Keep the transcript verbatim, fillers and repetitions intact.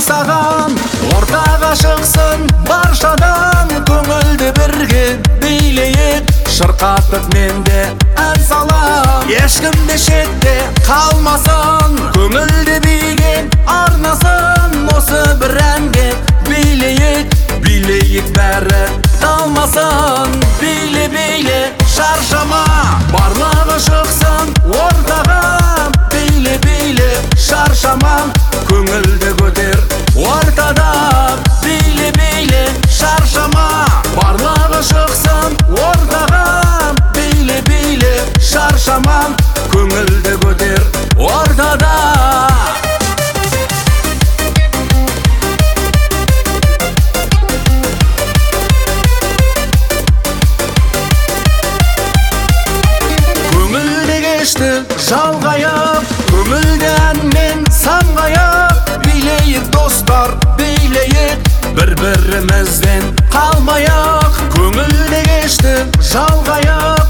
саған, ортаға шықсын баршадан. Көңілді бірге билейік, шырқатып менде ән салам. Ешкімде шетте қалмасын, көңілді биге арнасын. Осы бір әнге билейік, билейік бәрі талмасын. Биле, биле, шаршама, барлығы шықсын ортаға. Биле, биле, шаршама, көңілді көтер ортада. Биле, биле, шаршама, барлығы шықсын ортаға. Биле, биле, шаршама, көңілді көтер ортада. Жалғайып, көңілді әнмен самғайып. Билейік достар, билейік, бір-бірімізден қалмайық. Көңілді кешті жалғайып,